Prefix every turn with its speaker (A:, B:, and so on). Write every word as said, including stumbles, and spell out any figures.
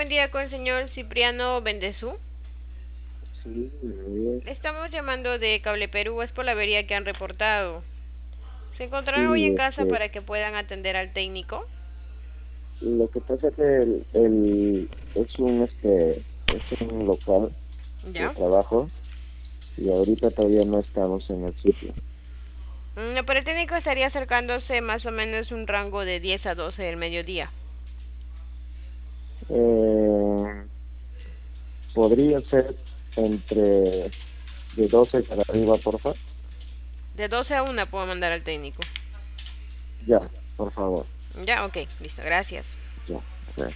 A: buen día con el señor Cipriano Bendezú.
B: Sí, eh,
A: Estamos llamando de Cable Perú, es por la avería que han reportado. ¿Se encontrarán hoy
B: sí,
A: en casa
B: este,
A: para que puedan atender al técnico?
B: lo que pasa es que el, el- es un, este, es un local de
A: ¿Ya?
B: trabajo y ahorita todavía no estamos en el sitio.
A: Mm, pero el técnico estaría acercándose más o menos un rango de diez a doce del mediodía.
B: Eh, Podría ser entre de doce para arriba, porfa.
A: De doce a una puedo mandar al técnico.
B: Ya, por favor.
A: Ya, ok, listo, gracias.
B: Ya, ok.